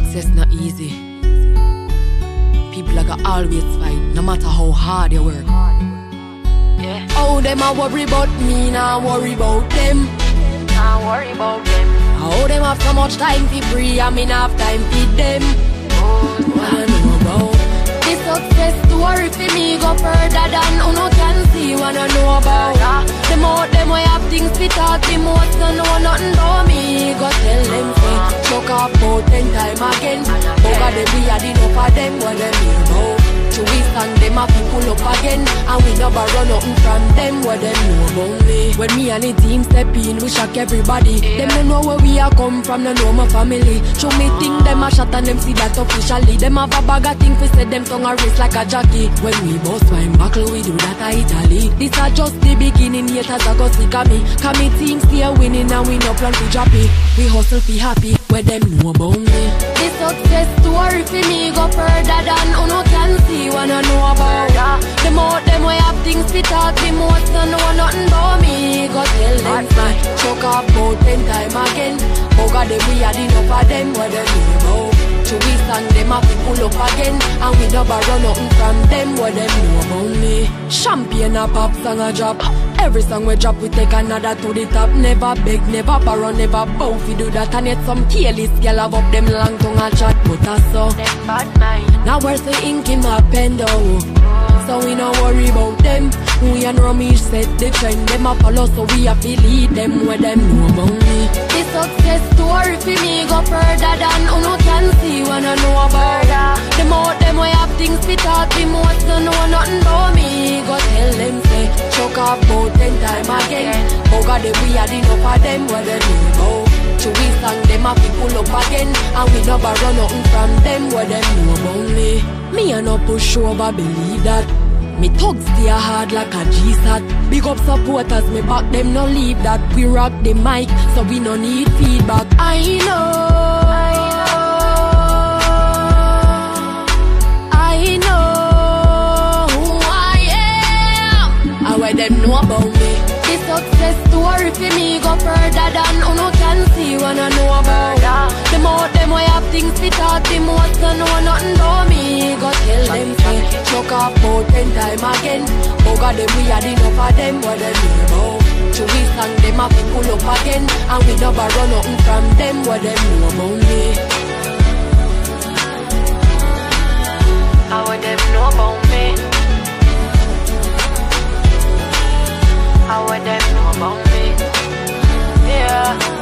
Success not easy. People are gonna always fight, no matter how hard you work. Yeah. Oh, them a worry about me, nah worry about them. Nah worry about them. Oh, them have so much time for free, I mean have time for them. Wanna know about the success story for me go further than uno can see. Wanna know about them out them way have things fit out the most, no know nothing about me. Go tell them say choke up about 10 time again. Boga them we had enough of them, what them hear about. To we stand them up, we pull up again, and we never run nothing from them. What them know about me? When me and the team step in, we shock everybody. Them don't know where we are come from, no know my family. Show me think them a shot and them see that officially. Them have a bag of things, we say them tongue a race like a jockey. When we bust wine buckle, we do that a Italy. This a just the beginning, haters a go sick of me. Cause me team stay winning and we no plan to drop it. We hustle fi happy, where them know about me. The success story for me go further than uno can see. Wanna know about them out them way have things fit out the most, no know nothing about me. Go tell them say choke up about 10 time again. Boga them we had enough of them, what them know about. To we stand them up, we pull up again, and we never run nothing from them. What them know about me? Champion a pop song a drop. Every song we drop, we take another to the top. Never beg, never borrow, never bow. We do that and yet some careless girl have up them long tongue a chat. But I saw Them bad mind. now where's the ink in my pen though? So we no worry about them. We and Ramesh set the trend. Them a follow, so we have to lead them. Where them know about me. The success story for me go further than uno can see. Wanna know about them out them way have things fit out the most, no know nothing about me. Go tell them say choke up about 10 time again. Boga them we had enough of them. What them know about. To we stand them up, we pull up again, and we never run nothing from them. What them know about me? Me a no push over, believe that. Me thugs stay hard like a G-Sat. Big up supporters, me back them no leave that. We rock the mic, so we no need feedback. I know who I am. And where them know about me. The success story for me go further than uno can see. Wanna know about them out them way have things fit out the most, no know nothing about me. Go tell them say choke up about 10 time again. Boga them we had enough of them. What them know about. To we stand them up, we pull up again, and we never run nothing from them. What them know about me? How would them know about me? How would them know about me? Yeah.